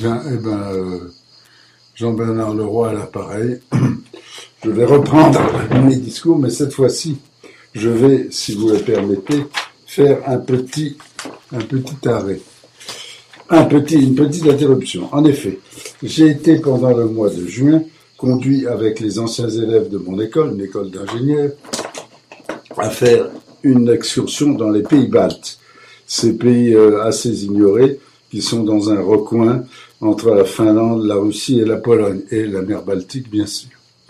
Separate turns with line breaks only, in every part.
Bien, Jean-Bernard Leroy à l'appareil. Je vais reprendre mes discours, mais cette fois-ci, je vais, si vous le permettez, faire un petit arrêt. Une petite interruption. En effet, j'ai été pendant le mois de juin conduit avec les anciens élèves de mon école, une école d'ingénieurs, à faire une excursion dans les pays baltes. Ces pays assez ignorés qui sont dans un recoin entre la Finlande, la Russie et la Pologne, et la mer Baltique, bien sûr.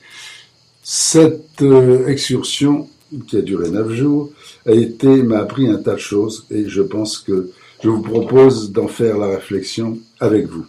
Cette excursion, qui a duré 9 jours, m'a appris un tas de choses, et je pense que je vous propose d'en faire la réflexion avec vous.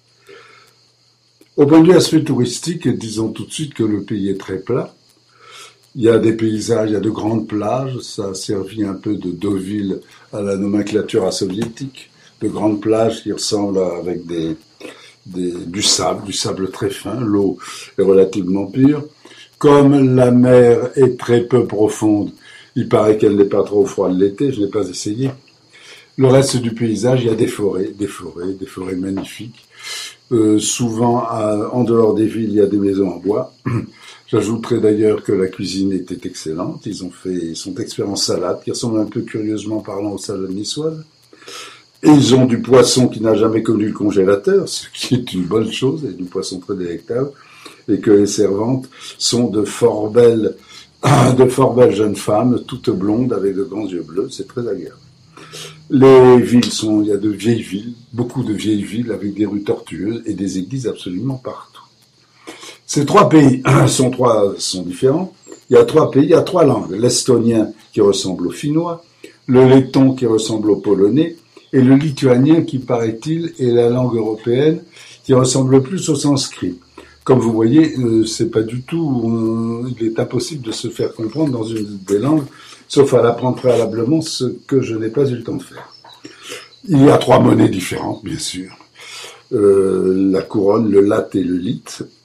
Au point de vue aspect touristique, disons tout de suite que le pays est très plat. Il y a des paysages, il y a de grandes plages, ça a servi un peu de Deauville à la nomenclature soviétique, de grandes plages qui ressemblent avec du sable très fin, l'eau est relativement pure. Comme la mer est très peu profonde, il paraît qu'elle n'est pas trop froide l'été, je n'ai pas essayé. Le reste du paysage, il y a des forêts magnifiques. Souvent, en dehors des villes, il y a des maisons en bois. J'ajouterai d'ailleurs que la cuisine était excellente. Ils sont experts en salade, qui ressemble un peu curieusement parlant aux salades niçoises. Et ils ont du poisson qui n'a jamais connu le congélateur, ce qui est une bonne chose, et du poisson très délectable. Et que les servantes sont de fort belles jeunes femmes, toutes blondes, avec de grands yeux bleus. C'est très agréable. Les villes il y a de vieilles villes, beaucoup de vieilles villes avec des rues tortueuses et des églises absolument partout. Ces trois pays sont différents. Il y a 3 pays, il y a 3 langues. L'estonien qui ressemble au finnois, le letton qui ressemble au polonais, et le lituanien qui, paraît-il, est la langue européenne qui ressemble le plus au sanskrit. Comme vous voyez, c'est pas du tout, il est impossible de se faire comprendre dans une des langues, sauf à l'apprendre préalablement, ce que je n'ai pas eu le temps de faire. Il y a 3 monnaies différentes, bien sûr. La couronne, le lat et le lit.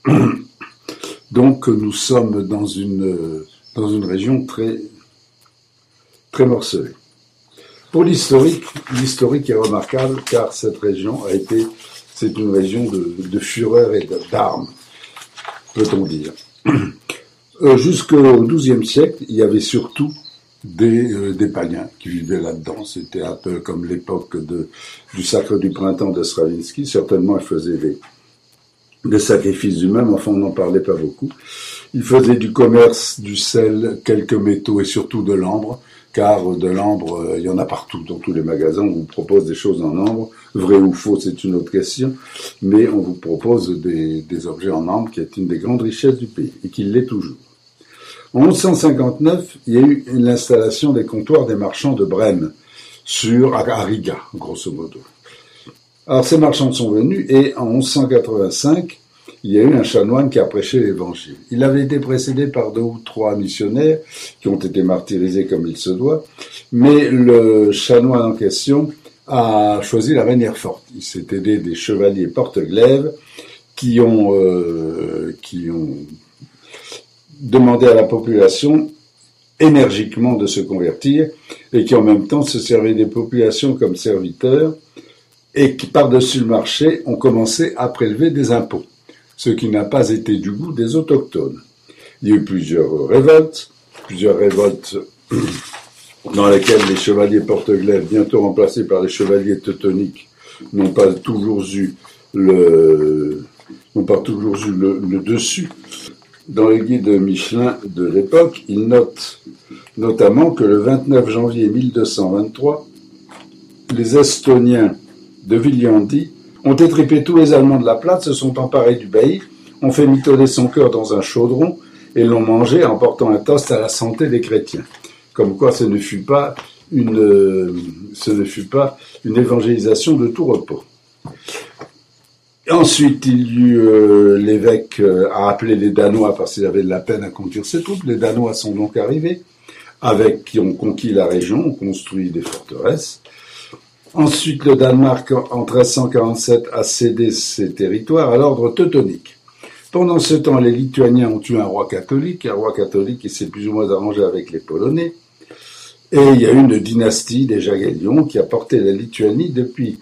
Donc, nous sommes dans une région très, très morcelée. Pour l'historique est remarquable, car cette région c'est une région de fureur et d'armes, peut-on dire. Jusqu'au XIIe siècle, il y avait surtout des païens qui vivaient là-dedans. C'était un peu comme l'époque du sacre du printemps de Stravinsky. Certainement, ils faisaient des sacrifices humains, mais enfin, on n'en parlait pas beaucoup. Ils faisaient du commerce, du sel, quelques métaux et surtout de l'ambre, car de l'ambre, il y en a partout, dans tous les magasins. On vous propose des choses en ambre. Vrai ou faux, c'est une autre question. Mais on vous propose des objets en ambre qui est une des grandes richesses du pays, et qui l'est toujours. En 1159, il y a eu l'installation des comptoirs des marchands de Brême, à Riga, grosso modo. Alors, ces marchands sont venus, et en 1185, il y a eu un chanoine qui a prêché l'évangile. Il avait été précédé par 2 ou 3 missionnaires qui ont été martyrisés comme il se doit, mais le chanoine en question a choisi la manière forte. Il s'est aidé des chevaliers porte-glaives qui ont demandé à la population énergiquement de se convertir et qui en même temps se servaient des populations comme serviteurs et qui par-dessus le marché ont commencé à prélever des impôts, ce qui n'a pas été du goût des autochtones. Il y a eu plusieurs révoltes dans lesquelles les chevaliers porte-glaives, bientôt remplacés par les chevaliers teutoniques, n'ont pas toujours eu le dessus. Dans le guide Michelin de l'époque, il note notamment que le 29 janvier 1223, les Estoniens de Viljandi ont étripé tous les Allemands de la Platte, se sont emparés du bailli, ont fait mitonner son cœur dans un chaudron et l'ont mangé en portant un toast à la santé des chrétiens. Comme quoi ce ne fut pas une évangélisation de tout repos. Ensuite, il y eut l'évêque a appelé les Danois parce qu'il avait de la peine à conduire ses troupes. Les Danois sont donc arrivés, qui ont conquis la région, ont construit des forteresses. Ensuite, le Danemark, en 1347, a cédé ses territoires à l'ordre teutonique. Pendant ce temps, les Lituaniens ont eu un roi catholique qui s'est plus ou moins arrangé avec les Polonais. Et il y a eu une dynastie des Jagiellons qui a porté la Lituanie depuis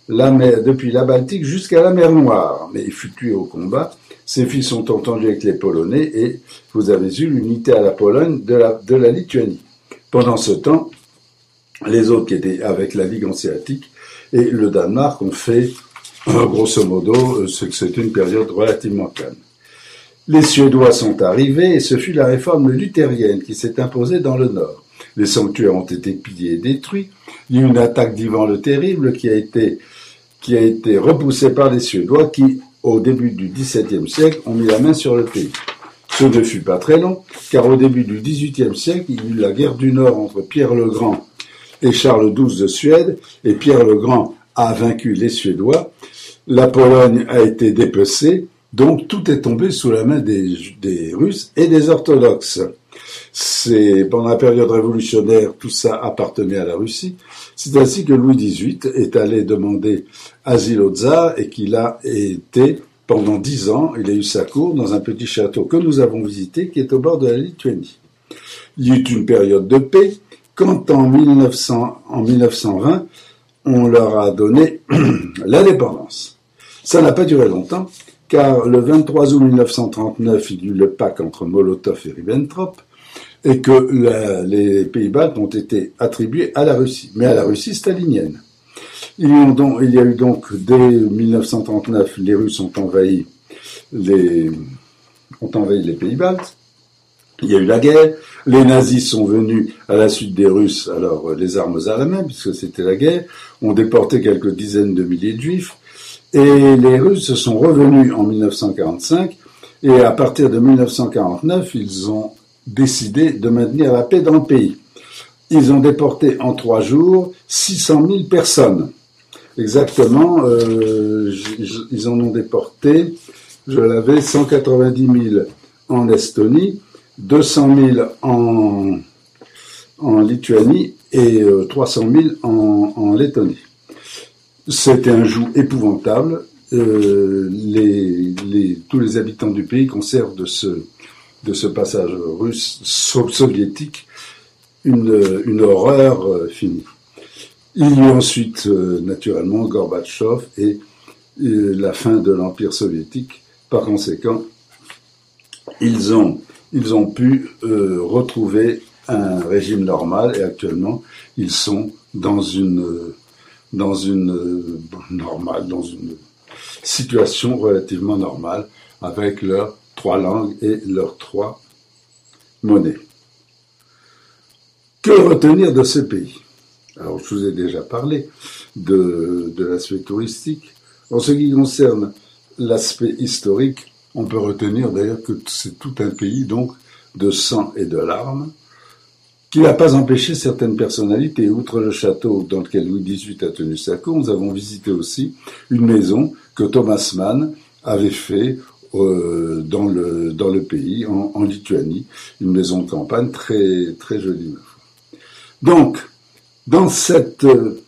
depuis la Baltique jusqu'à la mer Noire. Mais il fut tué au combat. Ses fils sont entendus avec les Polonais et vous avez eu l'unité à la Pologne de la Lituanie. Pendant ce temps, les autres qui étaient avec la Ligue hanséatique et le Danemark ont fait, grosso modo, c'est une période relativement calme. Les Suédois sont arrivés et ce fut la réforme luthérienne qui s'est imposée dans le Nord. Les sanctuaires ont été pillés et détruits. Il y a eu une attaque d'Ivan le Terrible qui a été repoussée par les Suédois qui, au début du XVIIe siècle, ont mis la main sur le pays. Ce ne fut pas très long, car au début du XVIIIe siècle, il y eut la guerre du Nord entre Pierre le Grand et Charles XII de Suède, et Pierre le Grand a vaincu les Suédois. La Pologne a été dépecée, donc tout est tombé sous la main des Russes et des orthodoxes. Pendant la période révolutionnaire, tout ça appartenait à la Russie. C'est ainsi que Louis XVIII est allé demander asile au tsar et qu'il a été, pendant 10 ans, il a eu sa cour dans un petit château que nous avons visité, qui est au bord de la Lituanie. Il y eut une période de paix, quand en 1920, on leur a donné l'indépendance. Ça n'a pas duré longtemps, car le 23 août 1939, il y eut le pacte entre Molotov et Ribbentrop, et que les Pays-Baltes ont été attribués à la Russie, mais à la Russie stalinienne. Il y a eu donc, dès 1939, les Russes ont envahi les Pays-Baltes. Il y a eu la guerre. Les nazis sont venus à la suite des Russes, alors les armes à la main, puisque c'était la guerre, ont déporté quelques dizaines de milliers de Juifs. Et les Russes sont revenus en 1945, et à partir de 1949, ils ont décidé de maintenir la paix dans le pays. Ils ont déporté en 3 jours 600 000 personnes. Exactement, ils en ont déporté, 190 000 en Estonie, 200 000 en Lituanie et 300 000 en Lettonie. C'était un joug épouvantable. Tous les habitants du pays conservent de ce passage russe soviétique une horreur finie. Il y eut ensuite, naturellement, Gorbatchev et la fin de l'Empire soviétique. Par conséquent, ils ont pu retrouver un régime normal et actuellement, ils sont dans une situation relativement normale avec leurs 3 langues et leurs 3 monnaies. Que retenir de ce pays? Alors, je vous ai déjà parlé de l'aspect touristique. En ce qui concerne l'aspect historique, on peut retenir d'ailleurs que c'est tout un pays donc de sang et de larmes, qui n'a pas empêché certaines personnalités. Outre le château dans lequel Louis XVIII a tenu sa cour, nous avons visité aussi une maison que Thomas Mann avait fait dans le pays, en Lituanie, une maison de campagne très très jolie. Donc, dans cette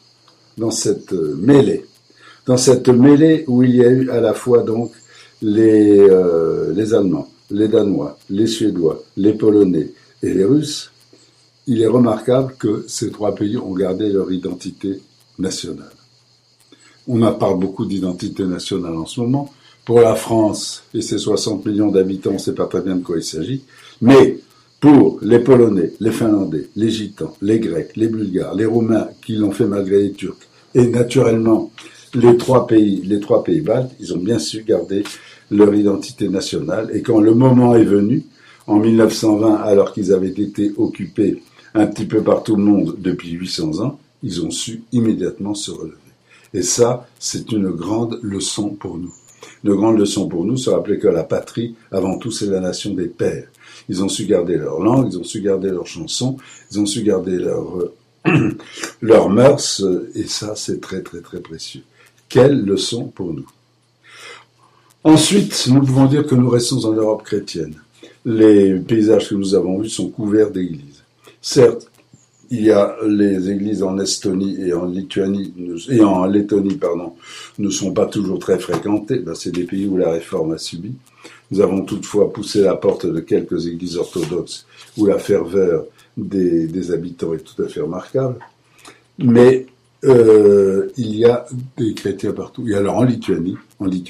mêlée où il y a eu à la fois donc les Allemands, les Danois, les Suédois, les Polonais et les Russes, il est remarquable que ces 3 pays ont gardé leur identité nationale. On en parle beaucoup d'identité nationale en ce moment. Pour la France et ses 60 millions d'habitants, on ne sait pas très bien de quoi il s'agit, mais pour les Polonais, les Finlandais, les Gitans, les Grecs, les Bulgares, les Roumains qui l'ont fait malgré les Turcs, et naturellement les 3 pays baltes, ils ont bien su garder leur identité nationale. Et quand le moment est venu, en 1920, alors qu'ils avaient été occupés un petit peu par tout le monde depuis 800 ans, ils ont su immédiatement se relever. Et ça, c'est une grande leçon pour nous. Une grande leçon pour nous, se rappeler que la patrie, avant tout, c'est la nation des pères. Ils ont su garder leur langue, ils ont su garder leurs chansons, ils ont su garder leurs mœurs, et ça, c'est très, très, très précieux. Quelle leçon pour nous. Ensuite, nous pouvons dire que nous restons en Europe chrétienne. Les paysages que nous avons vus sont couverts d'églises. Certes, il y a les églises en Estonie et en Lituanie, et en Lettonie, ne sont pas toujours très fréquentées. C'est des pays où la réforme a subi. Nous avons toutefois poussé la porte de quelques églises orthodoxes où la ferveur des habitants est tout à fait remarquable. Mais il y a des chrétiens partout. Et alors en Lituanie,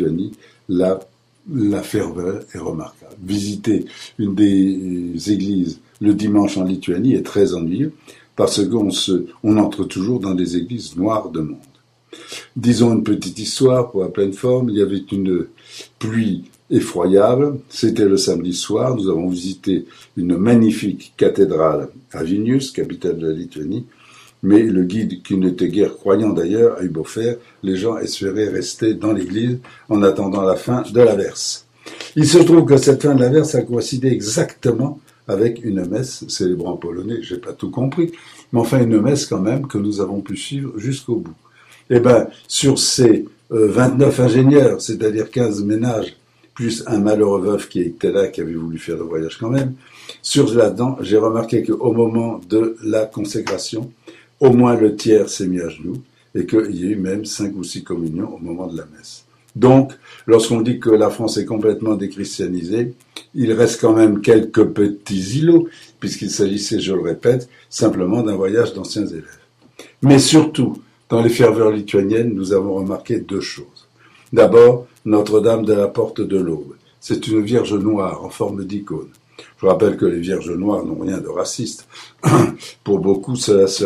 la ferveur est remarquable. Visiter une des églises le dimanche en Lituanie est très ennuyeux parce qu'on entre toujours dans des églises noires de monde. Disons une petite histoire pour la pleine forme. Il y avait une pluie effroyable. C'était le samedi soir. Nous avons visité une magnifique cathédrale à Vilnius, capitale de la Lituanie. Mais le guide, qui n'était guère croyant d'ailleurs, a eu beau faire, les gens espéraient rester dans l'église en attendant la fin de l'averse. Il se trouve que cette fin de l'averse a coïncidé exactement avec une messe célébrant en polonais. J'ai pas tout compris, mais enfin une messe quand même que nous avons pu suivre jusqu'au bout. Eh ben, sur ces 29 ingénieurs, c'est-à-dire 15 ménages, plus un malheureux veuf qui était là, qui avait voulu faire le voyage quand même, sur là-dedans, j'ai remarqué qu'au moment de la consécration, au moins le tiers s'est mis à genoux et qu'il y a eu même 5 ou 6 communions au moment de la messe. Donc, lorsqu'on dit que la France est complètement déchristianisée, il reste quand même quelques petits îlots, puisqu'il s'agissait, je le répète, simplement d'un voyage d'anciens élèves. Mais surtout, dans les ferveurs lituaniennes, nous avons remarqué 2 choses. D'abord, Notre-Dame de la Porte de l'Aube. C'est une vierge noire en forme d'icône. Je rappelle que les vierges noires n'ont rien de raciste. Pour beaucoup, cela se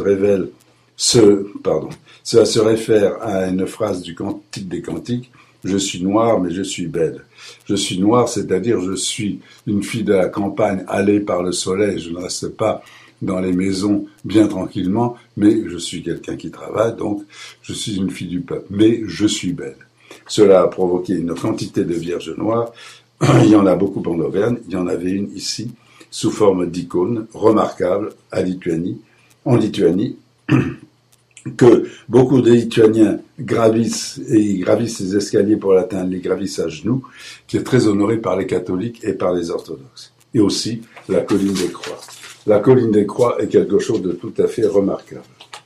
réfère à une phrase du Cantique des Cantiques. Je suis noire, mais je suis belle. Je suis noire, c'est-à-dire je suis une fille de la campagne allée par le soleil. Je ne reste pas dans les maisons bien tranquillement, mais je suis quelqu'un qui travaille, donc je suis une fille du peuple. Mais je suis belle. Cela a provoqué une quantité de vierges noires. Il y en a beaucoup en Auvergne. Il y en avait une ici, sous forme d'icône, remarquable, en Lituanie, que beaucoup de Lituaniens gravissent les escaliers pour l'atteindre, les gravissent à genoux, qui est très honorée par les catholiques et par les orthodoxes. Et aussi la colline des Croix. La colline des Croix est quelque chose de tout à fait remarquable.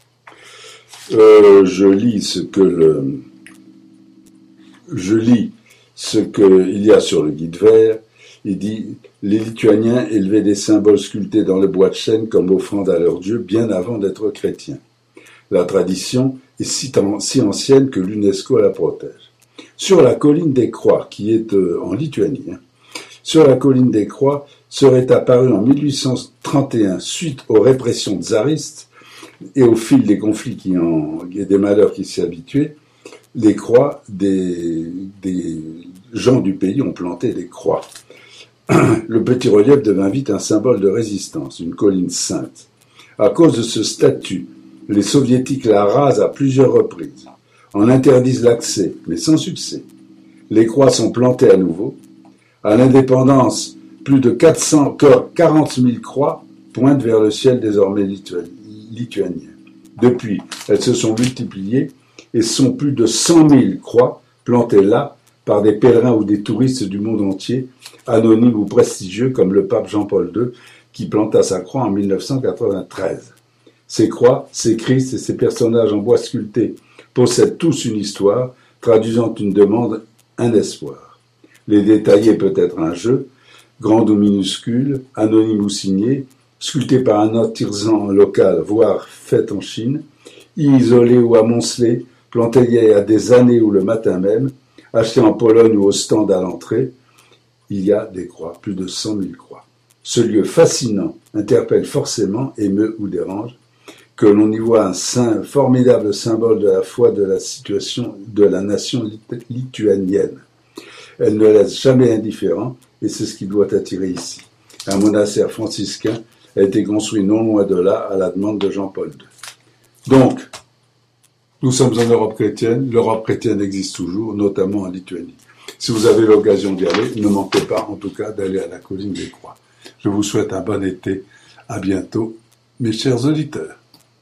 Je lis ce qu'il y a sur le guide vert. Il dit « Les Lituaniens élevaient des symboles sculptés dans le bois de chêne comme offrande à leur Dieu bien avant d'être chrétiens. La tradition est si ancienne que l'UNESCO la protège. Sur la colline des Croix, qui est en Lituanie, sur la colline des Croix serait apparu en 1831, suite aux répressions tsaristes et au fil des conflits et des malheurs qui s'y habituaient, les croix des gens du pays ont planté des croix. Le petit relief devint vite un symbole de résistance, une colline sainte. À cause de ce statut, les soviétiques la rasent à plusieurs reprises, en interdisent l'accès, mais sans succès. Les croix sont plantées à nouveau. À l'indépendance, plus de 40 000 croix pointent vers le ciel désormais lituanien. Depuis, elles se sont multipliées et sont plus de 100 000 croix plantées là par des pèlerins ou des touristes du monde entier, anonymes ou prestigieux comme le pape Jean-Paul II qui planta sa croix en 1993. Ces croix, ces Christ et ces personnages en bois sculpté possèdent tous une histoire, traduisant une demande, un espoir. Les détailler peut être un jeu, grande ou minuscule, anonyme ou signé, sculpté par un artisan local, voire fait en Chine, isolé ou amoncelé, planté il y a des années ou le matin même, acheté en Pologne ou au stand à l'entrée, il y a des croix, plus de 100 000 croix. Ce lieu fascinant interpelle forcément, émeut ou dérange, que l'on y voit un formidable symbole de la foi de la situation de la nation lituanienne. Elle ne laisse jamais indifférent, et c'est ce qui doit attirer ici. Un monastère franciscain a été construit non loin de là, à la demande de Jean-Paul II. Donc, nous sommes en Europe chrétienne, l'Europe chrétienne existe toujours, notamment en Lituanie. Si vous avez l'occasion d'y aller, ne manquez pas en tout cas d'aller à la colline des Croix. Je vous souhaite un bon été, à bientôt, mes chers auditeurs.